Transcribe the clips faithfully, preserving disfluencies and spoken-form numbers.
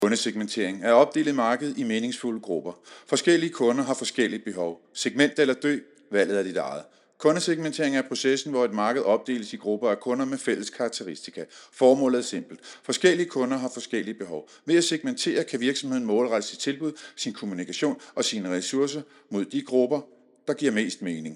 Kundesegmentering er opdelt markedet i meningsfulde grupper. Forskellige kunder har forskellige behov. Segment eller dø, valget er dit eget. Kundesegmentering er processen, hvor et marked opdeles i grupper af kunder med fælles karakteristika. Formålet er simpelt. Forskellige kunder har forskellige behov. Ved at segmentere kan virksomheden målrette sit tilbud, sin kommunikation og sine ressourcer mod de grupper, der giver mest mening.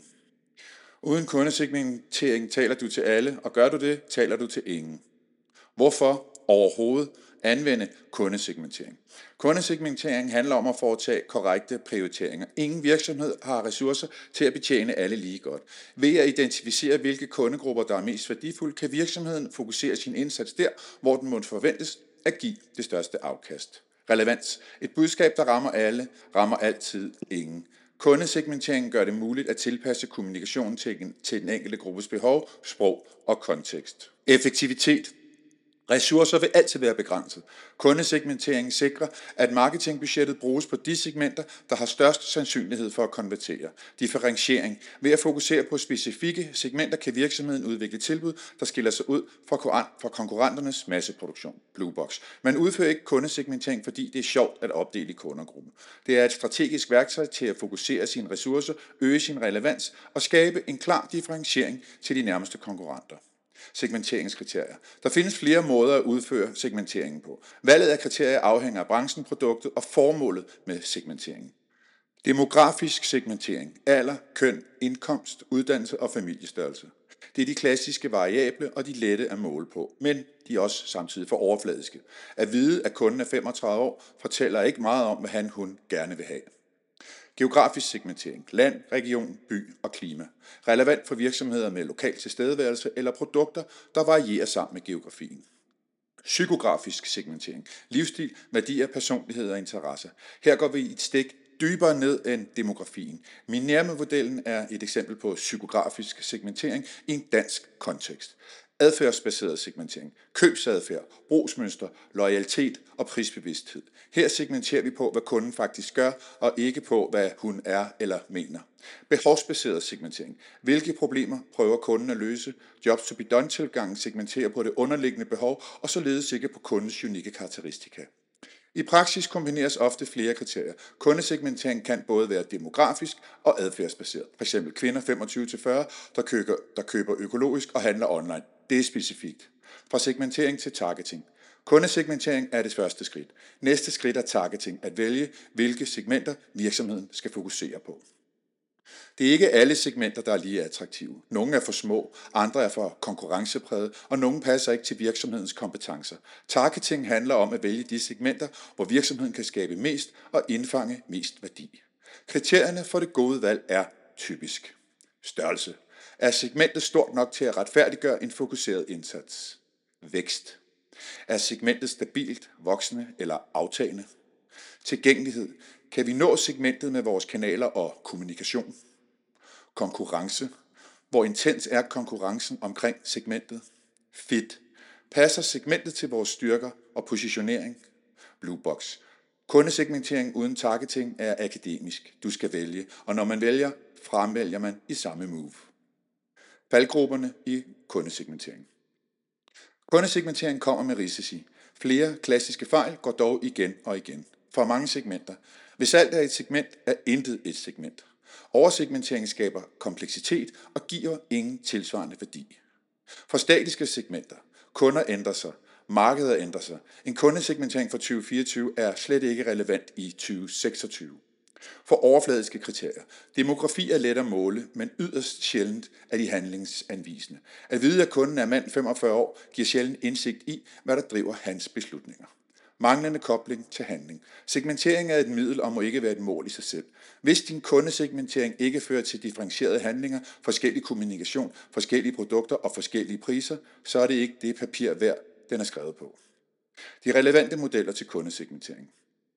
Uden kundesegmentering taler du til alle, og gør du det, taler du til ingen. Hvorfor overhovedet anvende kundesegmentering? Kundesegmentering handler om at foretage korrekte prioriteringer. Ingen virksomhed har ressourcer til at betjene alle lige godt. Ved at identificere, hvilke kundegrupper, der er mest værdifulde, kan virksomheden fokusere sin indsats der, hvor den må forventes at give det største afkast. Relevans. Et budskab, der rammer alle, rammer altid ingen. Kundesegmenteringen gør det muligt at tilpasse kommunikationen til den enkelte gruppes behov, sprog og kontekst. Effektivitet. Ressourcer vil altid være begrænset. Kundesegmenteringen sikrer, at marketingbudgettet bruges på de segmenter, der har størst sandsynlighed for at konvertere. Differentiering. Ved at fokusere på specifikke segmenter kan virksomheden udvikle tilbud, der skiller sig ud fra konkurrenternes masseproduktion. Bluebox. Man udfører ikke kundesegmentering, fordi det er sjovt at opdele i kundegrupper. Det er et strategisk værktøj til at fokusere sine ressourcer, øge sin relevans og skabe en klar differentiering til de nærmeste konkurrenter. Segmenteringskriterier. Der findes flere måder at udføre segmenteringen på. Valget af kriterier afhænger af branchen, produktet og formålet med segmenteringen. Demografisk segmentering. Alder, køn, indkomst, uddannelse og familiestørrelse. Det er de klassiske variable, og de er lette at måle på, men de er også samtidig for overfladiske. At vide, at kunden er femogtredive år, fortæller ikke meget om, hvad han hun gerne vil have. Geografisk segmentering. Land, region, by og klima. Relevant for virksomheder med lokal tilstedeværelse eller produkter, der varierer sammen med geografien. Psykografisk segmentering. Livsstil, værdier, personlighed og interesser. Her går vi et stik dybere ned end demografien. Minerva-modellen er et eksempel på psykografisk segmentering i en dansk kontekst. Adfærdsbaseret segmentering, købsadfærd, brugsmønster, loyalitet og prisbevidsthed. Her segmenterer vi på, hvad kunden faktisk gør, og ikke på, hvad hun er eller mener. Behovsbaseret segmentering. Hvilke problemer prøver kunden at løse? Jobs to be done-tilgangen segmenterer på det underliggende behov, og således ikke på kundens unikke karakteristika. I praksis kombineres ofte flere kriterier. Kundesegmentering kan både være demografisk og adfærdsbaseret. For eksempel kvinder femogtyve til fyrre, der køber, der køber økologisk og handler online. Det er specifikt. Fra segmentering til targeting. Kundesegmentering er det første skridt. Næste skridt er targeting, at vælge, hvilke segmenter virksomheden skal fokusere på. Det er ikke alle segmenter, der er lige attraktive. Nogle er for små, andre er for konkurrencepræget, og nogle passer ikke til virksomhedens kompetencer. Targeting handler om at vælge de segmenter, hvor virksomheden kan skabe mest og indfange mest værdi. Kriterierne for det gode valg er typisk. Størrelse. Er segmentet stort nok til at retfærdiggøre en fokuseret indsats? Vækst. Er segmentet stabilt, voksende eller aftagende? Tilgængelighed. Kan vi nå segmentet med vores kanaler og kommunikation? Konkurrence. Hvor intens er konkurrencen omkring segmentet? Fit. Passer segmentet til vores styrker og positionering? Bluebox. Kundesegmentering uden targeting er akademisk. Du skal vælge, og når man vælger, fremvælger man i samme move. Faldgrupperne i kundesegmentering. Kundesegmentering kommer med risici. Flere klassiske fejl går dog igen og igen. For mange segmenter. Hvis alt er et segment, er intet et segment. Oversegmentering skaber kompleksitet og giver ingen tilsvarende værdi. For statiske segmenter. Kunder ændrer sig. Markeder ændrer sig. En kundesegmentering for tyve fireogtyve er slet ikke relevant i tyve seksogtyve. For overfladiske kriterier. Demografi er let at måle, men yderst sjældent er de handlingsanvisende. At vide, at kunden er mand femogfyrre år, giver sjældent indsigt i, hvad der driver hans beslutninger. Manglende kobling til handling. Segmentering er et middel og må ikke være et mål i sig selv. Hvis din kundesegmentering ikke fører til differentierede handlinger, forskellig kommunikation, forskellige produkter og forskellige priser, så er det ikke det papir værd, den er skrevet på. De relevante modeller til kundesegmentering.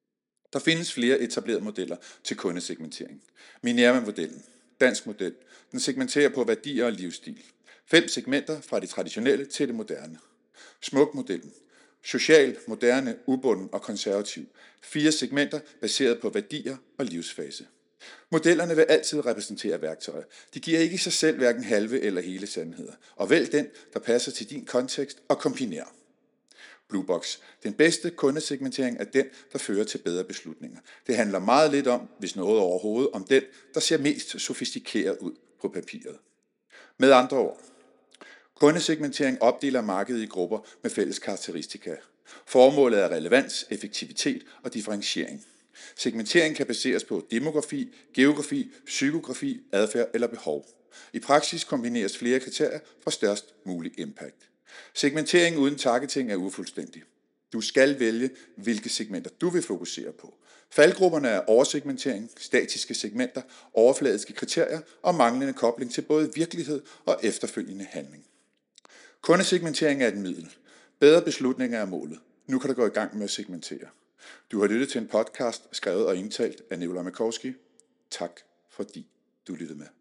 Der findes flere etablerede modeller til kundesegmentering. Minerva-modellen. Dansk model. Den segmenterer på værdier og livsstil. Fem segmenter fra det traditionelle til det moderne. Smuk-modellen. Social, moderne, ubunden og konservativ. Fire segmenter baseret på værdier og livsfase. Modellerne vil altid repræsentere værktøjer. De giver ikke i sig selv hverken halve eller hele sandheder. Og vælg den, der passer til din kontekst og kombiner. Bluebox. Den bedste kundesegmentering er den, der fører til bedre beslutninger. Det handler meget lidt om, hvis noget overhovedet, om den, der ser mest sofistikeret ud på papiret. Med andre ord, kundesegmentering opdeler markedet i grupper med fælles karakteristika. Formålet er relevans, effektivitet og differentiering. Segmentering kan baseres på demografi, geografi, psykografi, adfærd eller behov. I praksis kombineres flere kriterier for størst mulig impact. Segmentering uden targeting er ufuldstændig. Du skal vælge, hvilke segmenter du vil fokusere på. Faldgrupperne er oversegmentering, statiske segmenter, overfladiske kriterier og manglende kobling til både virkelighed og efterfølgende handling. Kundesegmentering er et middel. Bedre beslutninger er målet. Nu kan du gå i gang med at segmentere. Du har lyttet til en podcast skrevet og indtalt af Nikolaj Makovsky. Tak fordi du lyttede med.